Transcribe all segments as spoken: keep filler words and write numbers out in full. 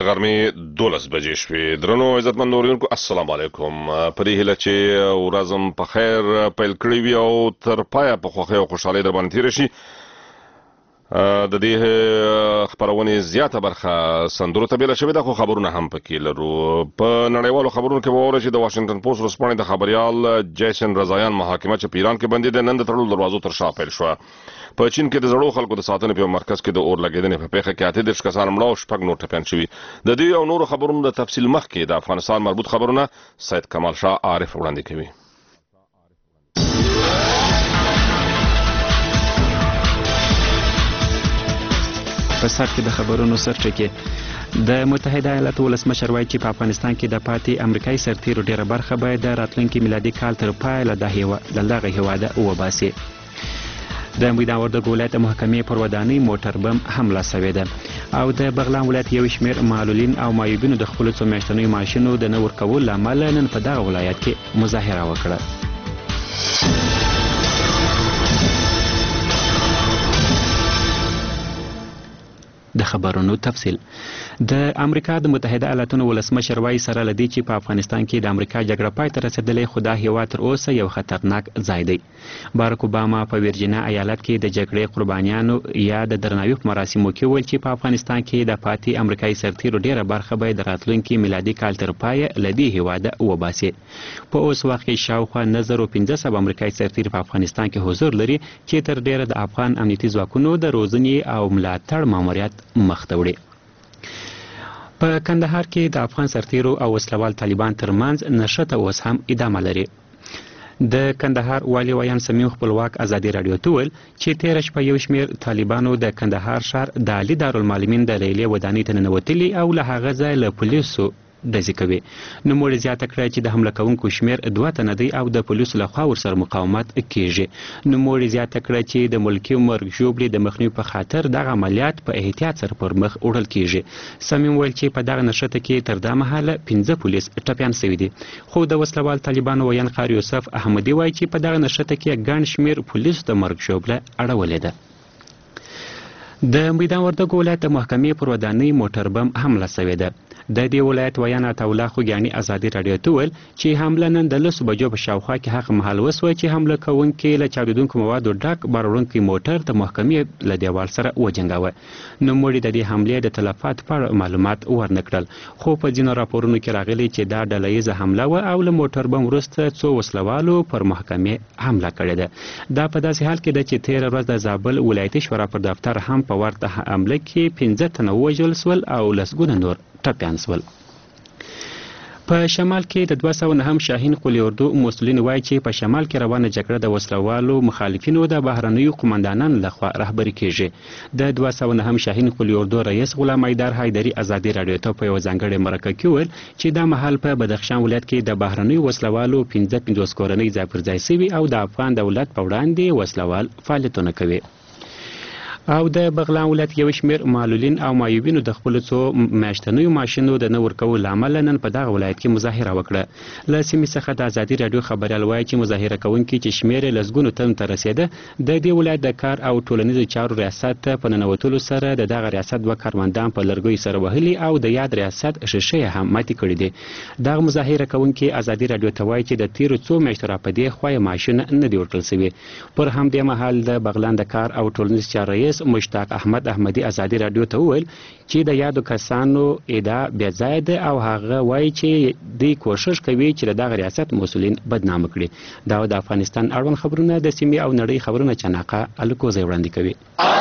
غرمې دولس بجې شوې. درنو عزتمند اورېدونکو السلام علیکم. په دې هیله چې ورځ مو په خیر پیل کړې وي او تر پایه په خوښۍ او خوشحالۍ در باندې تېره شي. د دې خپرونې زیاته برخه سندرو ته بیله شوې ده، خو خبرونه هم پکې لرو. په نړیوالو خبرونو کې به واورئ چې د واشنګټن پوسټ ورځپاڼې د خبریال جیسن رضایان محاکمه چې په ایران کې بندي ده نن د تړلو دروازو تر شا پیل شوه. په چین کې د زړو خلکو د ساتنې په مرکز کې د اور لګېدنې په پیښه کې اته دېرش کسان مړه او شپږ نور ټپیان شوي. د دې او نورو خبرونو د تفصیل مخکې د افغانستان مربوط خبرونه سید کمال شاه عارف وړاندې کوي. په سر کې د خبرونو سرچکې د متحده ایالاتو ولسمشر وایي چې په افغانستان کې د پاتې امریکایي سرتیرو ډیره برخه باید د راتلونکي میلادي کال تر پایه له دغه هیواده وباسي. د میدان وردګو ولایت محکمې پر ودانۍ موټر بم حمله سوې ده او د بغلان ولایت یو شمېر معلولین او معیوبینو د خپلو څو میاشتنیو معاشونو د نه ورکولو له امله نن په دغه ولایت کې مظاهره وکړه. د خبرونو تفصیل. د امریکا د متحده ایالاتونو ولسمشر وایي سره له دې چې په افغانستان کې د امریکا جګړه پای ته رسېدلې، خو دا هیواد تر اوسه یو خطرناک ځای دی. باراک اوباما په ویرجینیا ایالت کې د جګړې قربانیانو یا د درناوي په مراسمو کې وویل چې په افغانستان کې د پاتې امریکایي سرتیرو ډیره برخه به د راتلونکي میلادي کال تر پایه له دې هیواده وباسي. په اوس وخت کې شاوخوا نه زره پنځه سوه امریکایي سرتیر په افغانستان کې حضور لري چې تر ډیره د افغان امنیتي ځواکونو د روزنې او ملاتړ ماموریت مخ ته وړي. په کندهار کې د افغان سرتیرو او وسلوال طالبان ترمنځ نښته اوس هم ادامه لري. د کندهار والي ویان سمیع خپلواک ازادي راډیو ته وویل چې تېره شپه یو شمېر طالبانو د کندهار ښار د علي دارالمعلمین د لیلې ودانۍ ته ننوتلي او له هغه ځایه له پولیسو ډزې کوي. نوموړي زیاته کړه چې د حمله کوونکو شمېر دوه تنه دی او د پولیسو لخوا ورسره مقاومت کیږي. نوموړي زیاته کړه چې د ملکي مرګ ژوبلې د مخنیوي په خاطر دغه عملیات په احتیاط سره پر مخ وړل کیږي. سمیم ویل چې په دغه نښته کې تر دا مهاله پنځه پولیس ټپیان سوي دي، خو د وسلوال طالبانو ویان قاري یوسف احمدي وایي چې په دغه نښته کې ګڼ شمېر پولیسو د مرګ ژوبله اړولې ده. د میدان وردګو ولایت د محکمې پر ودانۍ موټر بم حمله سوې ده. د دې ولایت ویان عطاالله خوږیاني ازادي راډیو ته وویل چې حمله نن د لسو بجو په شاوخوا کې هغه مهال وسوه چې حمله کوونکي له چاودېدونکو موادو ډک بار وړونکی موټر د محکمې له دیوال سره وجنګاوه. نوموړي د دې حملې د تلفاتو په اړه معلومات ورنه کړل، خو په ځینو راپورونو کې راغلي چې دا ډله ییزه حمله وه او له موټر بم وروسته څو وسلوالو پر محکمې حمله کړې ده. دا په داسې حال کې ده چې تېره ورځ د زابل ولایتي شورا پر دفتر هم په ورته حمله کې پنځه تنه ووژل سول او لسګونه نور ټپیان سول. په شمال کې د دوه سوه نهم شاهین قلي اردو مسؤلین وایي چې په شمال کې روانه جګړه د وسلوالو مخالفینو د بهرنیو قمندانانو لخوا رهبري کیږي. د دوه سوه نهم شاهین قلي اردو رئیس غلام ایدر حیدري ازادي راډیو ته په یوه ځانګړې مرکه کې وویل چې دا مهال په بدخشان ولایت کې د بهرنیو وسلوالو پنځه پنځوس کورنۍ ځای پر ځای سوي او د افغان دولت په وړاندې وسلوال فعالیتونه کوي. او د بغلان ولایت یو شمېر معلولین او معیوبینو د خپلو څو میاشتنیو معاشونو د نه ورکولو له امله نن په دغه ولایت کې مظاهره وکړه. له سیمې څخه د ازادي راډیو خبریال وایي چې مظاهره کوونکي چې شمېر یې لسګونو تنو ته رسېده، د دې ولایت د کار او ټولنیزو چارو ریاست ته په ننوتلو سره د دغه ریاست دوه کارمندان په لرګیو سره وهلي او د یاد ریاست ښیښې یې هم ماتې کړي دي. دغه مظاهره کوونکي ازادي راډیو ته وایي چې د تېرو څو میاشتو راپدې خوا یې معاشونه نه دي ورکړل سوي. پر همدې مهال د بغلان د کار او ټولنیز چارو رئیس مشتاق احمد احمدي ازادي راډیو ته وویل چې د یادو کسانو ادعا بې ځایه ده او هغه وایي چې دوی کوشش کوي چې له دغه ریاست مسؤلین بدنامه کړي. دا د افغانستان اړوند خبرونه د سیمې او نړۍ خبرونه چناقه الکوزی وړاندې کوي.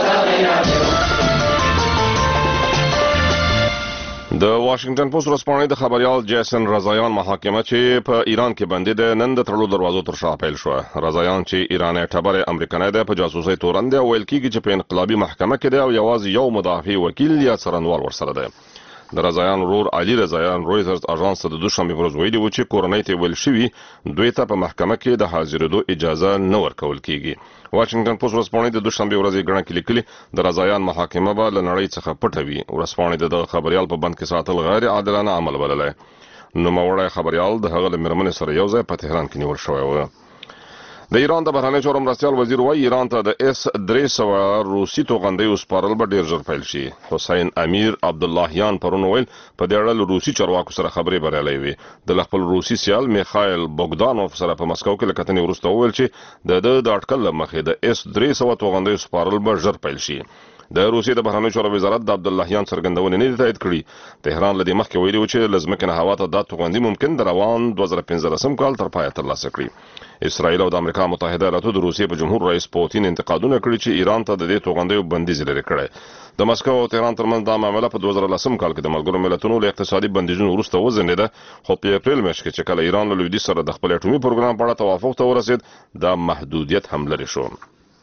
د واشنګټن پوسټ ورځپاڼې د خبریال جیسن رضایان محاکمه چې په ایران کې بندي ده نن د تړلو دروازو تر شا پیل شوه. رضایان چې ایرانی ټبر امریکنی ده په جاسوسۍ تورن دی او ویل کېږي چې په انقلابي محکمه کې دی او یوازې یو مدافع وکیل یا څارنوال ورسره دی. د رضایان ورور علي رضایان رویټرز اژانس ته د دوشنبې په ورځ ویلي و چې کورنۍ ته ویل شوي دوی ته په محکمه کې د حاضرېدو اجازه نه ورکول کیږي. واشنګټن پوسټ ورځپاڼې د دوشنبې ورځې ګڼه کې لیکلي د رضایان محاکمه به له نړۍ څخه پټه وي. ورځپاڼې د دغه خبریال په بند کې ساتل غیر عادلانه عمل بللی. نوموړی خبریال د هغه له مېرمنې سره یو ځای په تهران کې نیول شوی و. د ایران د بهرنی چارو مرستیال وزیر وایي ایران ته د اس درې سوه روسي توغندیو سپارل به ډیر ژر پیل شي. حسین امیر عبداللهیان پرون ویل په دې اړه له روسي چارواکو سره خبرې بریالۍ وي. د خپل روسي سیال میخایل بوګدانوف سره په مسکو کې له کتنې وروسته وویل چې د د د اټکل له مخې د اس درې سوه توغندیو سپارل به ژر پیل شي. د روسیې د بهرنیو چارو وزارت د عبداللهیان څرګندونې نه دي تایید کړي. تهران له دې مخکې ویلي و چې له ځمکې نه هوا ته دا توغندي ممکن د روان دوه زره پنځلسم کال تر پایه ترلاسه کړي. اسرائیل او د امریکا متحده ایالاتو د روسیې په جمهور رئیس پوتین انتقادونه کړي چې ایران ته د دې توغندیو بندیز لري کړی. د مسکو او تهران ترمنځ دا معامله په دوه زره لسم کال کې د ملګرو ملتونو له اقتصادي بندیزونو وروسته وزنېده، خو په اپریل میاشت کې چې کله ایران له لویدیځ سره د خپل اټومي پروګرام په اړه توافق ته ورسېد دا محدودیت هم لرې شو.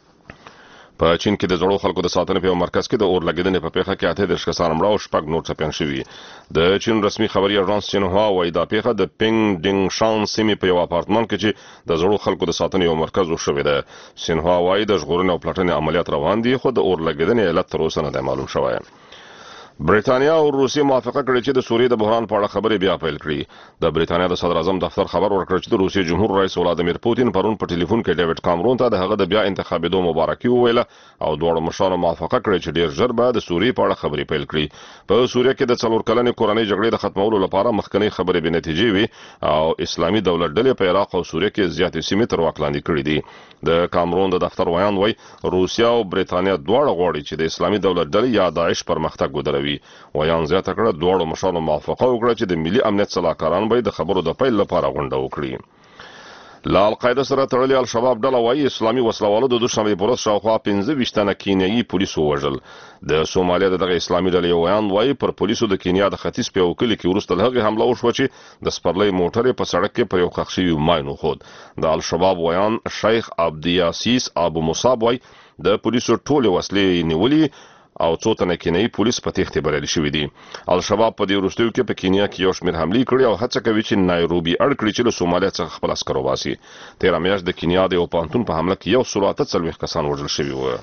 په چین کې د زړو خلکو د ساتنې په یو مرکز کې د اور لګیدنې په پیښه کې اته دېرش کسان مړه او شپږ نور ټپیان شوي. د چین رسمي خبري اژانس سینهوا وايي دا پیښه د پینګ ډینګ شان سیمې په یو اپارتمان کې چې د زړو خلکو د ساتنې یو مرکز وشوی ده. سینهوا وايي د ژغورنې او پلټنې عملیات روان دي، خو د اور لګیدنې علت تر اوسه نه دی معلوم شوی. برېټانیا او روسیې موافقه کړې چې د سوریې د بحران په اړه خبرې بیا پیل کړي. د برېټانیا د صدر اعظم دفتر خبر ورکړ چې د روسیې جمهور رئیس ولادیمیر پوتین پرون په ټلیفون کې ډیوډ کامرون ته د هغه د بیا انتخابېدو مبارکي وویله او دواړو مشرانو موافقه کړې چې ډیر ژر به د سوریې په اړه خبرې پیل کړي. په سوریه کې د څلور کلنې کورنۍ جګړې د ختمولو لپاره مخکنی خبرې بې نتیجې وي او اسلامي دولت ډلې په عراق او سوریه کې زیاتې سیمې تر واک لاندې کړې دي. د کامرون د دفتر ویان وایي روسیا او برېټانیا دواړه غواړي چې د اسلامي دولت ډلې یا داعش پرمختګ ودروي. ویان زیاته کړه دواړو مشرانو موافقه وکړه چې د ملي امنیت صلاحکاران به د خبرو د پیل لپاره غونډه وکړي. له القاعده سره تړلې الشباب ډله وایي اسلامي وسلوالو د دوشنبې په ورځ شاوخوا پنځه ویشت تنه کینیايي پولیس ووژل. د سومالیا د دغه اسلامي ډلې یو ویان وایي پر پولیسو د کینیا د ختیځ په یو کلي کې وروسته له هغې حمله وشوه چې د سپرلۍ موټر په سړک کې پر یو ښخ شوي ماین وښود. د الشباب ویان شیخ عبدیاسیس ابو مصاب وایي د پولیسو ټولې وسلې نیولې او څو تنه کینیايي پولیس په تېښتې بریالي شوي دي. الشباب په دې وروستیو کې په کینیا کې یو شمېر حملې کړي او هڅه کوي چې نایروبي اړ کړي چې له سومالیا څخه خپل عسکر وباسي. تېره میاشت د کینیا د یو پوهنتون په حمله کې یو سل اته څلوېښت کسان وژل شوي وو.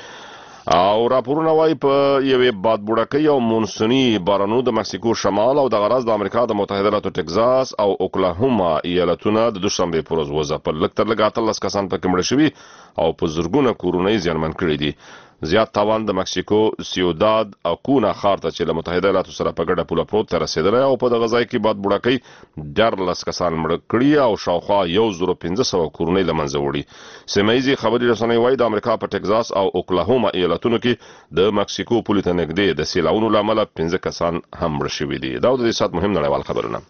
او راپورونه وایي په یوې بادبوړکۍ او مونسوني بارانو د مکسیکو شمال او د غرض د امریکا د متحده ایالاتو ټکزاس او اوکلاهوما ایالتونه د دوشنبې په ورځ وځپل. لږ تر لږه اتلس کسان پکې مړه شوي او په زرګونه کورونه یې زیانمن کړي دي. زیات تاوان د مکسیکو سیوداد اکونا ښار ته چې له متحده ایالاتو سره په ګډه پوله پروت ته رسېدلی او په دغه ځای کې بادبوړکۍ دیارلس کسان مړه کړي او شاوخوا یو زرو پنځه سوه کورنۍ له منځه وړي. سیمه ییزې خبري رسنۍ وایي د امریکا په ټکزاس او اوکلاهوما ایالتونو کې د مکسیکو پولې ته نږدې د سیلاونو له امله پنځه کسان هم مړه شوي دي. دا د دې ساعت مهم نړیوال خبرونه.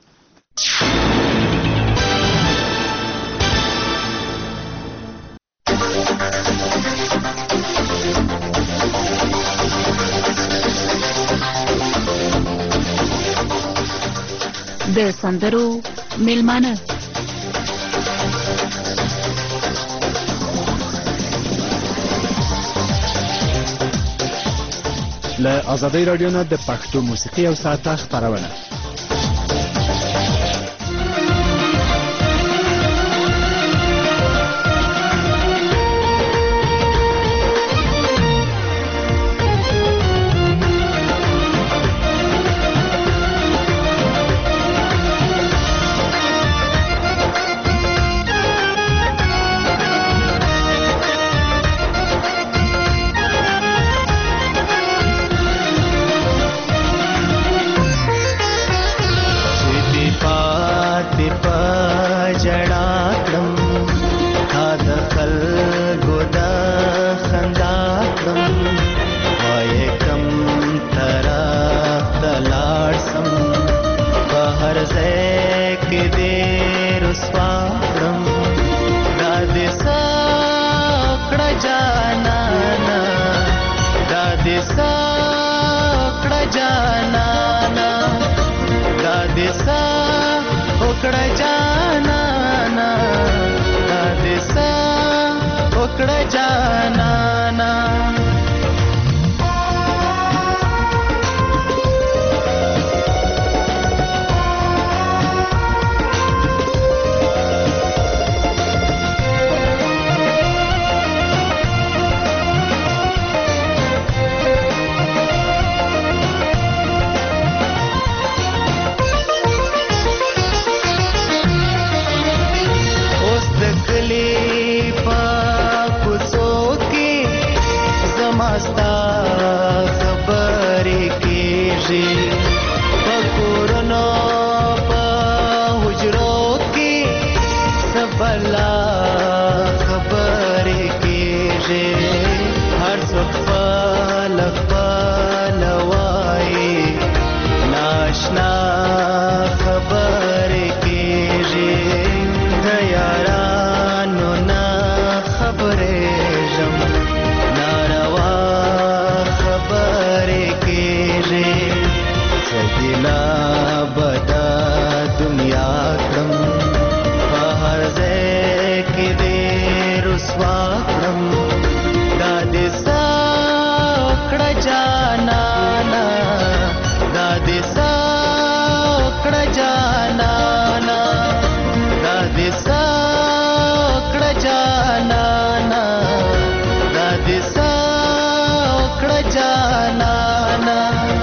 د سندرو میلمانه له ازادۍ راډیو نه د پښتو موسیقي او ساعته خپرونه. کړه جانانا دا دې سا کړه جانانا دا دې سا کړه جانانا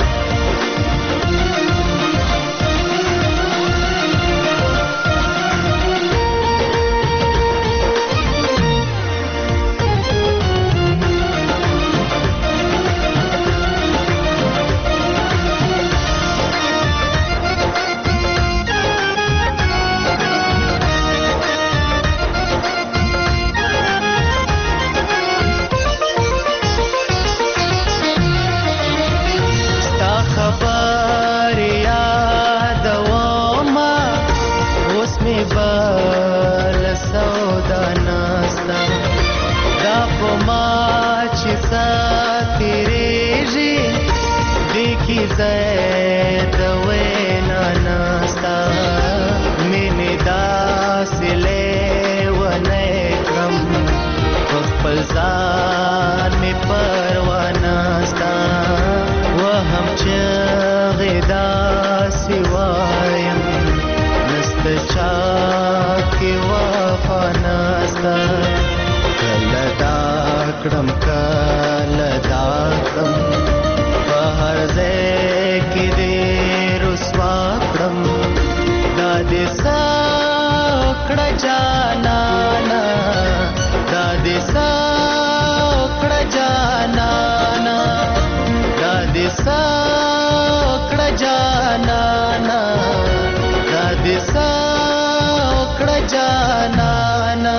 زید وینا ناستا مینی داسې لیونی کړم په خپل ځان مې پروا ناستا وهم چغې داسې وایم نسته چا کې وفا ناستا کله دا کړم کله دا کړم هر ځای کې دې رسوا کړم دا دې سا کړه جانانا دا دې سا کړه جانانا دا دې سا کړه جانانا دا دې سا کړه جانانا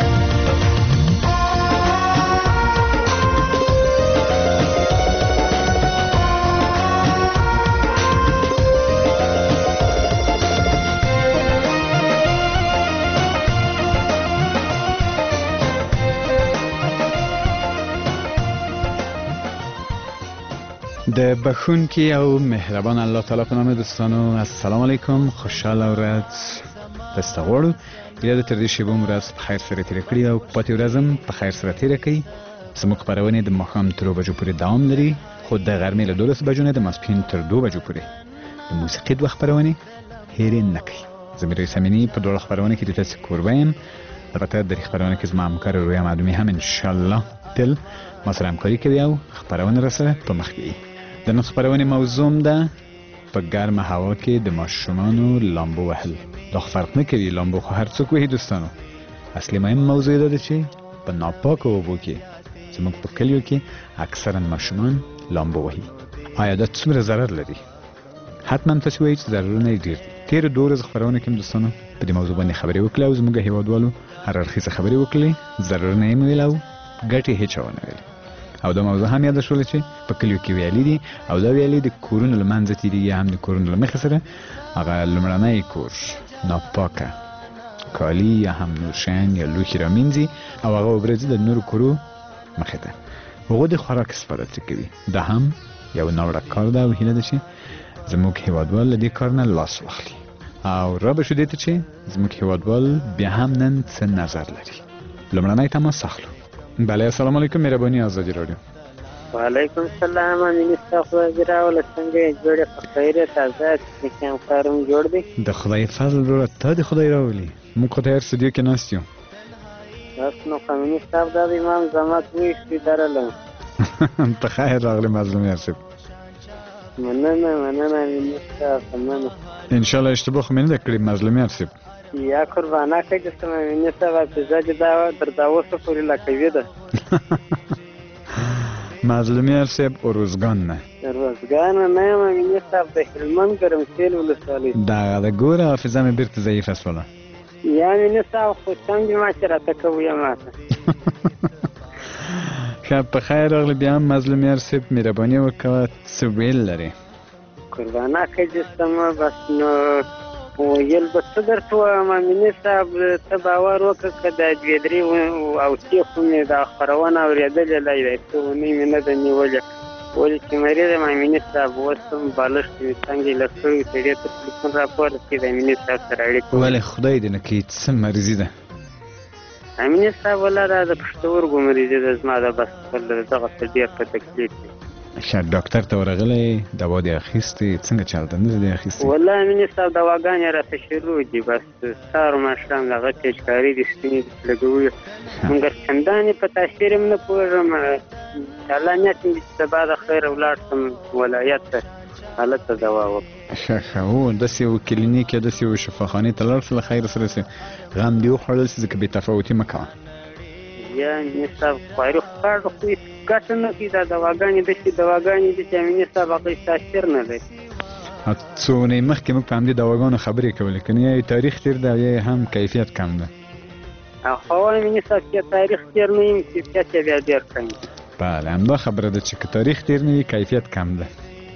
د بخونکي او مهربان الله تعالی په نام دوستانو السلام علیکم خوشاله ورځ تاسو غواړو یا د تر دې شیبو ورځ په خیر سره تیر کړی او پاتې ورځم په خیر سره تیر کړئ زموږ خبرونه د ماښام تر بجو پورې دوام لري خو د غرمې له دولس بجو نه د ماسپښین تر دوه بجو پورې د موسیقي دوه خبرونه هېرې نه کړئ زموږ سمینی په دوه خبرونه کې د تاسو کوربایم البته د خبرونه کې زما همکار رویا معلومي هم ان شاء الله تل ما سره همکاري کوي او خبرونه رسره په مخ کې د نن خبرونه موضوع ده په ګرمه هوا کې د ماشومانو لامبو وهل دا فرق نه کوي لامبو خو هر څوک وهي دوستانو اصلي مهم موضوع ده چې په ناپاکو اوبو کې زموږ په کلیو کې اکثرا ماشومان لامبو وهي آیا دا څومره ضرر لري حتما تاسو وایئ چې ضررونه یې ډېر دي تیر دوه ورځې خبرونه کې دوستانو په دې موضوع باندې خبرې وکړې او زموږ هیوادوالو هر اړخیزه خبرې وکړې ضررونه یې ویل او ګټې هیڅ ونه ویل او دا موضوع هم یاد شول چې په کلیو کې ویلي دي او دا ویلي د کورونو لمنځه تیریږي هم د کورونو له مخې سره هغه لومړنی کور ناپاکه کالي یا هم نور شیان یا لوښي رامینځي او هغه وبرځي د نورو کورو مخې ته هغوی د خوراک استفاده ترې کوي دا هم یو ناوړه کار ده او هیله ده چې زموږ هیوادوال له دې کار نه لاس واخلي او را به شو دې ته چې زموږ هیوادوال بیا هم نن څه نظر لري لومړنی تماس اخلو بله السلام علیکم مهرباني آزادي رادیو وعلیکم السلام امین استغفر جراول څنګه جوړه په خیر تازه کوم کارم جوړ دی د خدای فضل وروره ته د خدای راولي موږ خو ته هر استودیو کې ناست یو تاسو نو قانوني صاحب د امام زمات وی درلم په خیر راغلی مظلوم یاسب مننه مننه امین استغفر مننه ان شاء الله اشتباه خو مینه کړی مظلوم یاسب یا قربانه کې چې سم امین استغفر چې زاد دا در دا وسه پورې لا کوي ده مظلوم یاسب اوروزګان نه اوروزګان نه امین استغفر د هلمند ګرم تیل ولسوالۍ دا د ګوره حافظه مې بیرته ضعیفه شوله یا امین استغفر خو څنګه ما چې راته کوي ماته ښه په خیر راغلی بیا هم مظلوم یاسب مهرباني وکړه څه ویل لري قربانه کې چې سم بس نو ویل به څه درته وایم امیني صاحب ته باور وکړه که دا دوې درې اوسې خو مې دا خپرونه اورېدلې لا یې څه اونۍ مې نه ده نیولې ولې چې مریض یم امیني صاحب اوس هم بالښت مې څنګه یې له ستړي سړي ته تلیفون راپورته د امیني صاحب سره اړیکه ولې خدای دې نه کړي څه مرضي ده امیني صاحب والله دا د پښتورګو مریضي ده زما دا بس خپل دغسې ډېر په تکلیف دی ښه ډاکټر ته ورغلی دوا دې اخیستې څنګه چلته نه دې اخیستې؟ والله مینې صاحب دواګانې راته شروع دي بس سهار و ماښام دغه پیچکاري دي سپینې لګوي مګر چندانې په تاثیر هم نه پوهېږم انشاءالله نیت مې چې سبا د خیر ولاړ شم ولایت ته هلته دوا وکړم. ښه ښه هو داسې یو کلینیک یا داسې یو شفاخانې ته لاړ شه له خیر سره چې غم دې وخوړل شي ځکه بې تفاوتي مه کوه. یا مینې صاحب خواري خو کار خو هېڅ ګټه نه کوي دا دواګانې داسې دواګانې دي چې مینې صاحب هغه هېڅ تاثیر نه لري. څو اونۍ مخکې موږ په همدې دواګانو خبرې کولې که نه یا یې تاریخ تېر دی او یا هم کیفیت کم دی. خو وایم مینې صاحب چې تاریخ تېر نه وي کیفیت یې بیا ډېر کم وي. بله همدا خبره ده چې که تاریخ تېر نه وي کیفیت کم دی.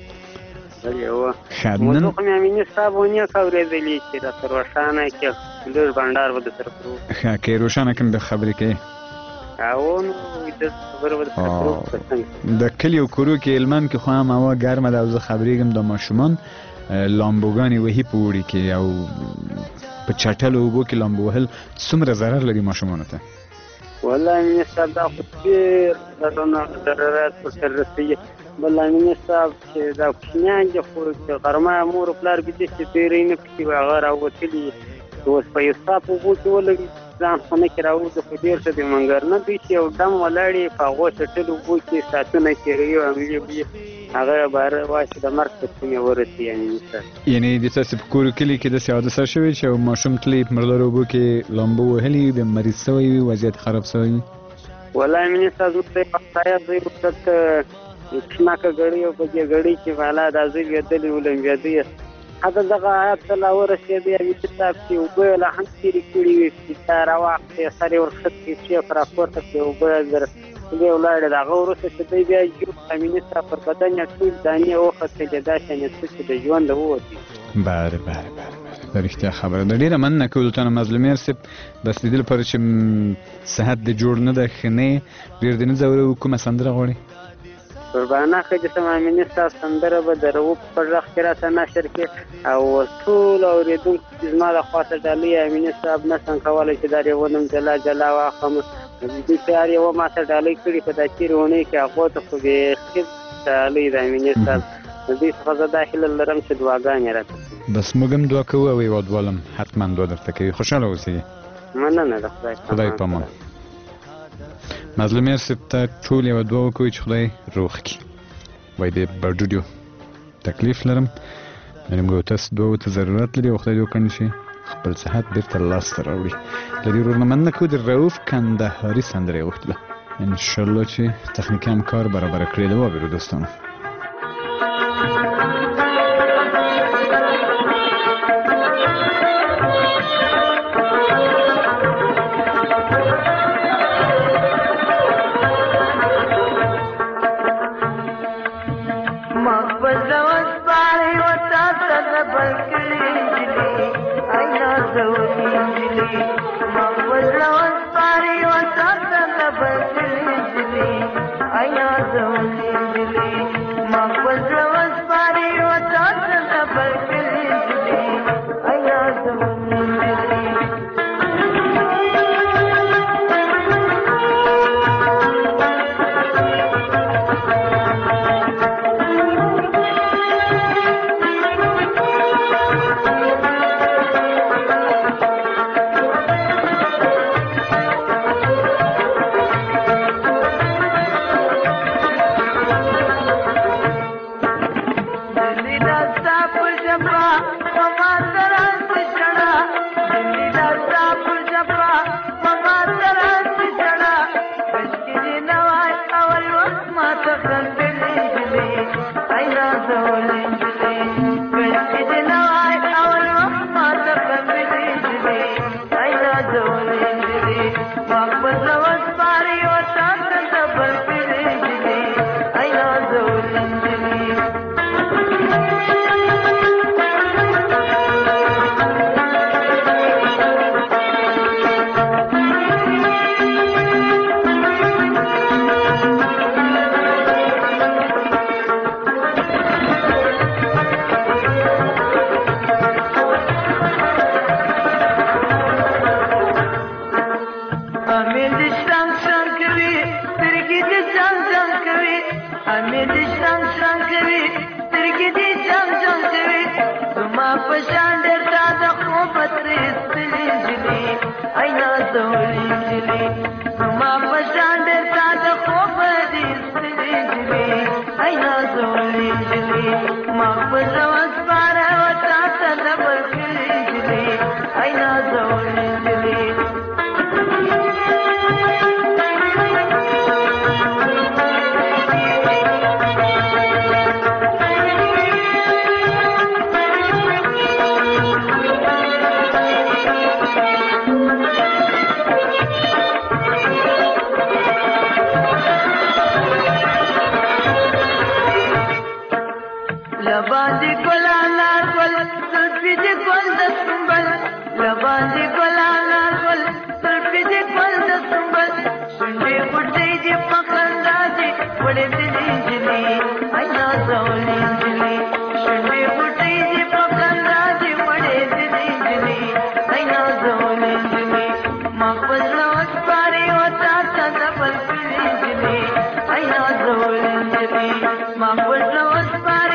یوه موضوع خو مې امینې صاحب ونه اورېدلې چې راته روښانه کړي لږ بنډار به درسره کړو. ښه که یې روښانه کړم بیا خبرې کوې. او نو د خبره به درسره کړو. د کلیو کورو کې هلمند کې خو هم هوا ګرمه ده او زه خبرېږم د ماشومان لامبوګانې وهي په اوړي کې او په چټلو اوبو کې لامبو وهل څومره ضرر لري ماشومانو ته؟ والله امینې صاحب دا خو ډېر ضررونه ضررات ورسره رسوي. بل امینې صاحب چې دا کوچنیان دي خو چې غرمه مور و پلار ویده چې ډېری نه پکې هغه راوتلي اوس په یو صاف اوبو کې ولګي ځان خونه کې راوځي خو ډېر ښه دی مګر نه دوی چې یو دم ولاړې په هغو چټلو اوبو کې ساعتونه تېروي او حملې وي هغه باره وایي چې د مرګ ته کومې ورسي. امینې صاحب یعنې د تاسې په کورو کلي کې داسې حادثه شوې چې یو ماشوم تللی په مردارو اوبو کې لامبو وهلي د مریض شوی وي وضعیت خراب شوی وي؟ والله امینې صاحب زموږ ته یې پخپایا زوی ورته کښناکه ګړۍ او په دې ګړۍ کې بالا دا زوی لوېدلی و لمبېده یې هغه دغه حیات ته لا ورسېدی امینې صاحب چې اوبه یې لا هم تېرې کړي وي چې چا راواخېستې سر یې ورښکتې شي په راپورته کړې اوبه یې در خولې ولاړې د هغه وروسته چې دی بیا یو امینې صاحب پر بدن یې ټول دانې وختلې داسې یعنې څه چې د ژونده ووتې. بله بله بله د رښتیا خبره ده. ډېره مننه کوو تا نه مظلومیر صاحب بس د دې لپاره چې صحت دې جوړ نه ده ښه نه یې ډېر دې نه ځورو کومه سندره غواړې؟ قربانه ښه جسم امینې صاحب سندره به د رؤف په غږ کې راته نشر کړي او ټول اورېدونکي چې زما له خوا ته ډالۍ امینې صاحب نه شم کولی چې دا ونم جلا جلا واخلم دوی چې هر یوه ما ته ډالۍ کړي په دا تېرې اونۍ کې هغو ته خو بیخي ډالۍ د امینې صاحب د دوی څخه زه دا هیله لرم چې دعاګانې راته کوي. بس موږ هم دعا کوو او هېوادوال هم حتما دعا درته کوي. خوشحاله اوسئ. مننه د خدای خدای په امان. مظلومیر صاحب ته ټول یوه دعا وکوئ چې خدای روغ کړي. وایي د بډوډیو تکلیف لرم یعنې موږ تاسو دعاو ته ضرورت لري او خدای دې وکړي چې خپل صحت بېرته لاسته راوړي. له دې ورور نه مننه کوو د رؤف کندهاري سندره یې غوښتله انشاءالله چې تخنیکي هم کار برابره کړې ده. وبېرو دوستانو. انجلي مقبل واسباره وتاته دبل كلي انجلي اي نازول انجلي لباندې ګلانا ګل زلفې دې ګل د سنبل لباندې ګلانا ګل زلفې دې ګل د سنبل شونډې پټې دې په خندا دې وړې دې انجلي اي نازول انجلي شونډې پټې دې په خندا دې وړې دې انجلي اي نازول انجلي ما خپل اوس پاره وتا ته دبل انجلي اي نازول انجلي ما خپل اوس پاره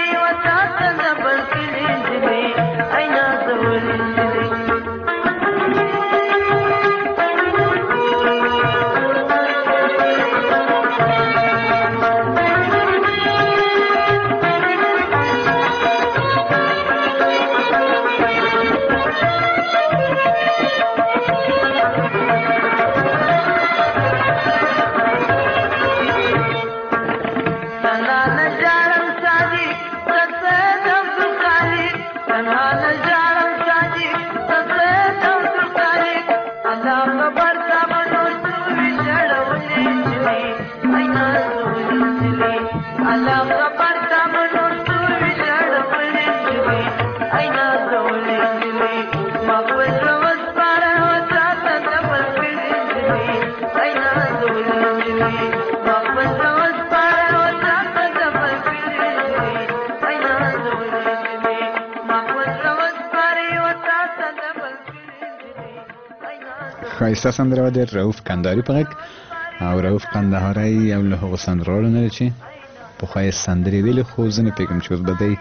خایسته سندره و د رؤف کندهاری په غږ او رؤف کندهاری یو له هغو سندرغاړو نه دی چې پخوا یې سندرې ویلې خو زه نه پوهېږم چې اوس به دی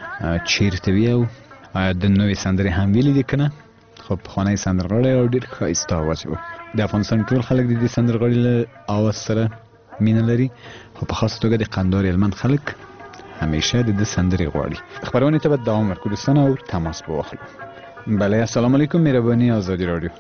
چېرته وي او د نوې سندرې هم ویلې دي که نه خو پخوانی سندرغاړی او ډېر ښایسته اواز و د افغانستان ټول خلک د دې سندرغاړي له اواز سره مینه لري خو په خاصه توګه د قندهار هلمند خلک همیشه د ده سندرې غواړي خپرونې ته به دوام ورکړو دوستان او تماس به واخلو بله السلام علیکم مهرباني آزادی رادیو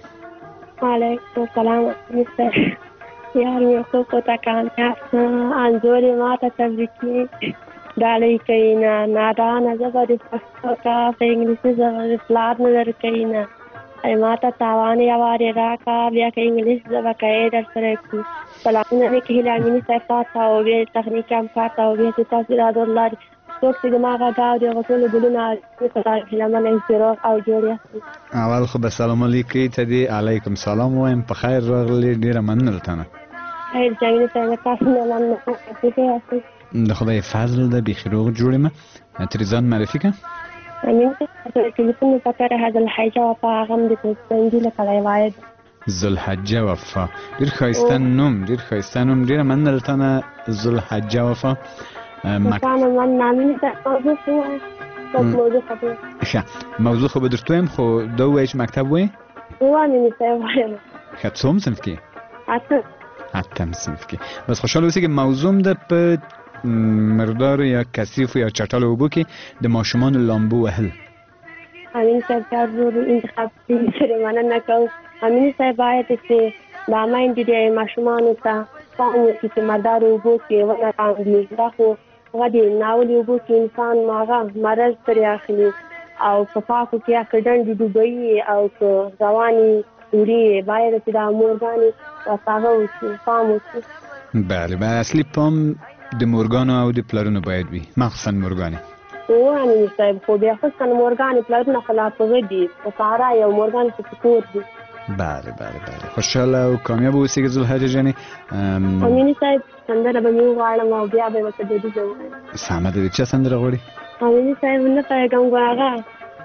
وعلیکم السلام مستر یار مې خو په تکان یاست انځورې ما ته تبریکې ډالۍ کوي نه نادانه زه به د پښتو کا په انګلیسي زه به د پلار نه درکوي نه ای ما ته تاوان یوارې راکړه بیا که انګلیس زه به کوې در سره کړو سلامونه مې کې هیلامیني صاحب تا ته او بیا تخنیکي همکار ته او بیا چې تاسو رادالله څوک چې زما غږ اوري هغه ټولو ګلونه هیله منه انصراف او جوړ یاست اول خو به سلام علیکم ته دې علیکم سلام وایم په خیر راغلې ډېره مننه له خیر جميل صاحب تاسو نه مننه څه د خدای فضل ده بیخي روغ جوړ یم ترې ځان معرفي که امین تلیفون پکره هذا الحجه وفا غم د تنجیل کړی وای ذوالحجه وفا ډېر ښایسته نوم ډېر ښایسته نوم ډېره مننه له تانه ذوالحجه وفا مکانه من نامینې ته موضوع شو موضوع خبره ښه موضوع خو به درته وایم خو دا ووایه چې مکتب وایې وامینې صاحب وایم ښه څوم صنف کې اته اتم صنف کې بس خوشحاله اوسې چې موضوع ده په مردار یا کثیف یا چټل اوبو کې د ماشومانو لامبو وهل امین صاحب ضرور انتخاب سره مننه کوم امین صاحب باید چې دا مایند دې ماشومانو ته پام وکړي چې مردار اوبو کې ونه راغلي دا خو هغه د ناولې اوبو کې انسان ماغه مرض پرې اخلي او په پاکو کې اکډن دي دوبۍ او رواني دوری باید چې دا مورګانې وساغه وشي پام وکړي بله بله اصلي پام د مورګانو او د پلرونو باید وي مخصوصا مورګانې او امین صاحب خو بیا خصوصا مورګانې پلرونه خلاف دي په سهارا یو مورګانې په کور دي بله بله بله خوشحاله او کامیاب اوسئ ذوالحجه جانې امین صاحب سندره به مې وغواړم او بیا به ورته دودیزه ووایم سمه ده د چا سندره غواړي امین صاحب نه پوهېږم هغه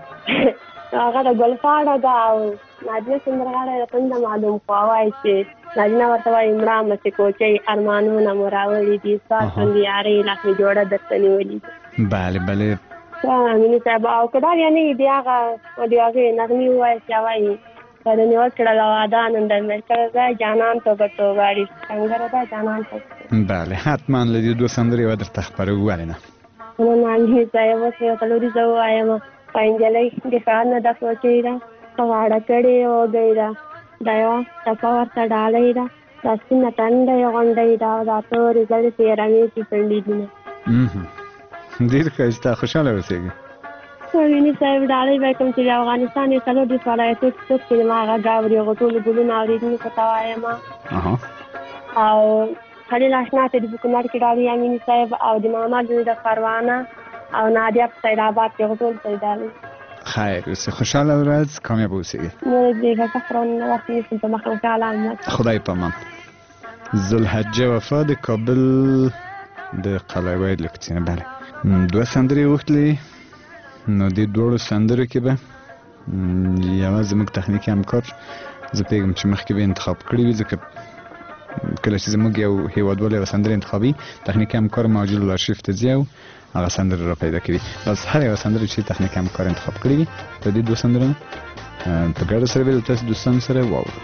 هغه د ګلفاړه ده او نادیه سندرغاړی راته نه معلوم خو وایي چې نارینه ورته وایي مړه مسې کوچۍ ارمانونه مو راوړي دي ستا څنډې یارۍ لاس مې جوړه درته نیولي دي بله بله امین صاحب او که دا بیا نه وي بیا هغه د هغې نغمې ووایي چې وایي د نیول کړله واده نن در مېل کړی ده جانان توبه توبه ډېر سنګره ده جانان توبه بله حتما له دې دوه سندرې یوه درته خپروو ولې نه نو مامي صاحب اوس یو څلوري زه ووایم په نجلۍ د ښار نه دا سوچی ده غاړه کړې وږی ده دا یوه ټپه ورته ډالۍ ده دا سپینه ټنډه یې غونډۍ ده او دا تورې زړې څېرمې چې څنډې دینه ډېر ښایسته خوشحاله اوسېږي مامي صاحب ډالۍ به کوم چې د افغانستان یې څلور دېرش ولایتو کې څوک چې زما غږ اوري هغو ټولو ګلونه اورېدونکو ته وایم او خلیل اشنا ته د حکومت کې ډالۍ امیني صاحب او د محمد زوی د پروانه او نادیه په سید آباد کې هغو ټولو ته یې ډالۍ خیر اوسې خوشحاله ورځ کامیاب اوسېږي نو د ګټه خپرونه وخت نیسم په مخه تعالی امت خدای په امان ذوالحجه وفا د کابل د قلعه وید له کوڅې نه بله دوه سندرې وغوښتلې نو دې دواړو سندرو کې به یوه زموږ تخنیکي همکار زه پوهېږم چې مخکې به انتخاب کړي وي ځکه کله چې زموږ یو هېوادوال یوه سندره انتخابي تخنیکي همکار ماجل الارشیف ته ځي او هغه سندره را پیدا کوي بس هر یوه سندره چې تخنیکي همکار انتخاب کړي وي د دې دوه سندرو نه په ګډه سره به د تاسو دوستانو سره واورو